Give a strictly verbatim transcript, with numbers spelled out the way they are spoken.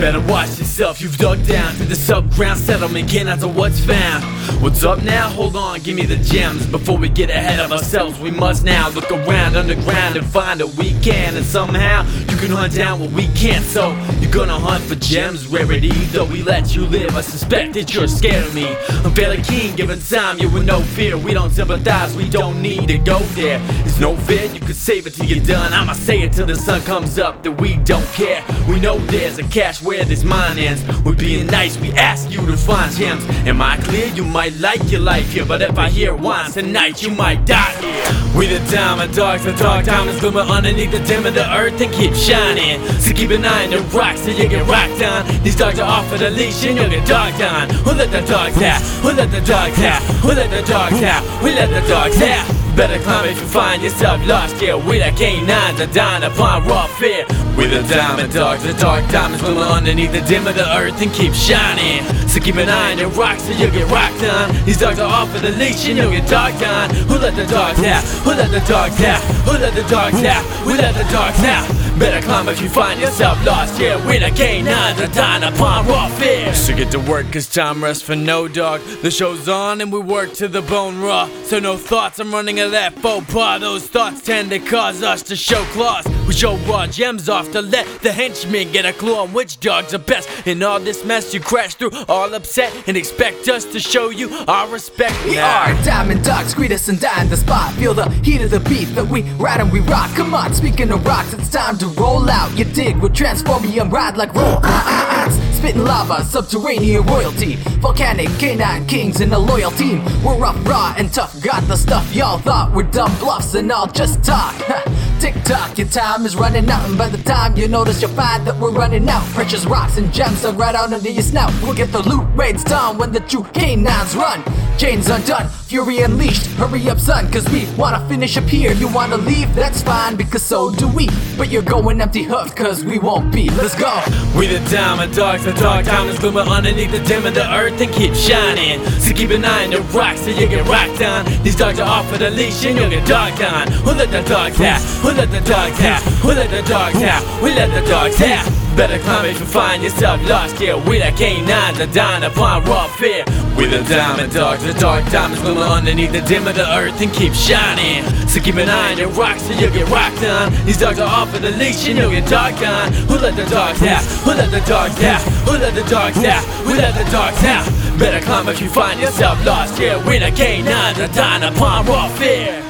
better watch yourself. You've dug down to the subground settlement, can't answer what's found. What's up now? Hold on, give me the gems. Before we get ahead of ourselves, we must now look around underground and find what we can. And somehow you can hunt down what we can't. So you're gonna hunt for gems, rarity. Though we let you live, I suspect that you're scared of me. I'm fairly keen, given time, you with no fear. We don't sympathize, we don't need to go there. It's no fear, you could save it till you're done. I'ma say it till the sun comes up that we don't care. We know there's a cache where this mine ends. We're being nice, we ask you to find gems. Am I clear? You might like your life here, but if I hear whines tonight, you might die here. We the diamond dogs, the dark diamonds glimmer underneath the dim of the earth and keep shining. So keep an eye on the rocks so you get rocked on. These dogs are off of the leash and you'll get dogged on. Who let the dogs out? Who let the dogs out? Who let the dogs out? We let the dogs out. Better climb if you find yourself lost, yeah. We the canines are dying upon raw fear. We the diamond dogs, the dark diamonds glimmer underneath the dim of the earth and keep shining. So keep an eye on the rocks so you'll get rocked on. These dogs are off of the leash and you'll get dogged on. Who let the dogs out? Who let the dogs out? Who let the dogs out? We let the dogs out. Better climb if you find yourself lost, yeah. We the canines are dying upon raw fear. So get to work cause time rests for no dog. The show's on and we work to the bone raw. So no thoughts, I'm running of that faux pas. Those thoughts tend to cause us to show claws. We show raw gems off to let the henchmen get a clue on which dogs are best. In all this mess you crash through all upset and expect us to show you our respect. We now. are diamond dogs, greet us and die in the spot. Feel the heat of the beat that we ride and we rock. Come on, speaking of rocks, it's time to roll out. You dig, we'll transform you and ride like roll. Spitting lava, subterranean royalty, volcanic canine kings and a loyal team. We're rough, raw, and tough, got the stuff y'all thought we're dumb bluffs and all just talk. Tick tock, your time is running out, and by the time you notice you'll find that we're running out. Precious rocks and gems are right out under your snout. We'll get the loot raids done when the true canines run. Chains undone, fury unleashed. Hurry up son, cause we wanna finish up here. You wanna leave? That's fine, because so do we. But you're going empty hoofed, cause we won't be. Let's go. We the diamond dogs, the dark diamonds glimmer underneath the dim of the earth and keep shining. So keep an eye on the rocks so you get rocked on. These dogs are off of the leash and you'll get dogged on. Who let the dogs out? Who let the dogs out? Who let the dogs out? We let the dogs out. Better climb if you find yourself lost, yeah. We the canines are dying upon raw fear. We the diamond dogs, the dark diamonds glimmer underneath the dim of the earth and keep shining. So keep an eye on the rocks so you'll get rocked on. These dogs are off of the leash and you'll get dogged on. Who let the dogs out? Who let the dogs out? Who let the dogs out? We let the dogs out. Better climb if you find yourself lost, yeah. We the canines are dying upon raw fear.